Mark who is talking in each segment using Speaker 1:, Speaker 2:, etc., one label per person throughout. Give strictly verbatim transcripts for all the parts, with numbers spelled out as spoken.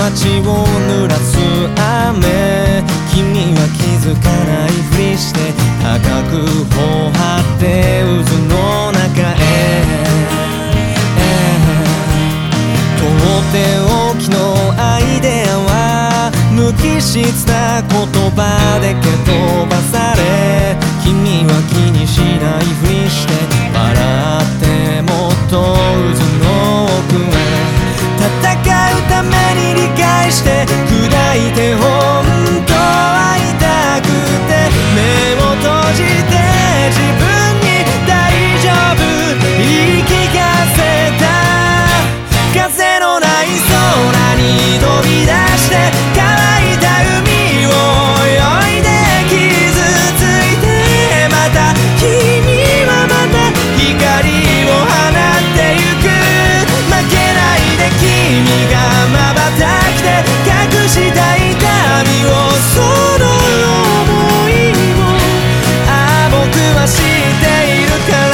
Speaker 1: 街を濡らす雨、君は気づかないふりして高く頬張って渦の中へ、とっておきのアイデアは無機質な言葉で蹴飛ばされ、君は気にしないふりして笑ってもっと渦の奥へ戦うために理解して砕いて本当は痛くて目を閉じて自分に大丈夫言い聞かせた、風のない空に飛び出して乾いた海を泳いで傷ついて、また君はまた光を放ってゆく、負けないで君が瞬きで隠した痛みを、その想いをああ僕は知っているから、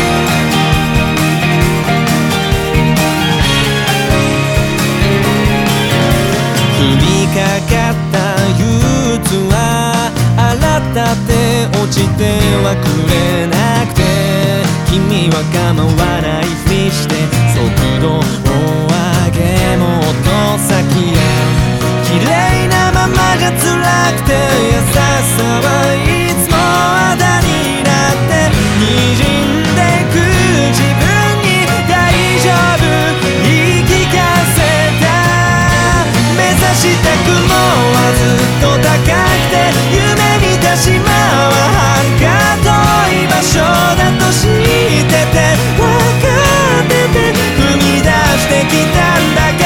Speaker 1: 降りかかった憂鬱は洗って落ちてはくれなくて、君は構わないふりして速度を上げもっと先へ、綺麗なままじゃ辛くて優しさはいつもあだになって滲んでく自分に大丈夫言い聞かせた、目指した雲はずっと高くて夢見た島は遥か遠い場所だと知ってて分かってて踏み出してきたんだから、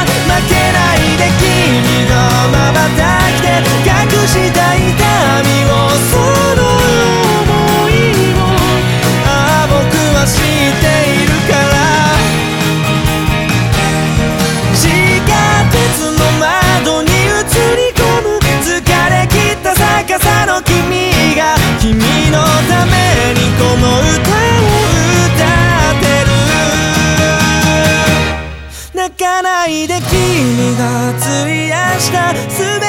Speaker 1: 負けないで君が瞬きで隠した痛みを、その想いをああ僕は知っているから、地下鉄の窓に映り込む疲れ切った逆さの君が君のためにこの歌を歌ってる、泣かないで君が費やした全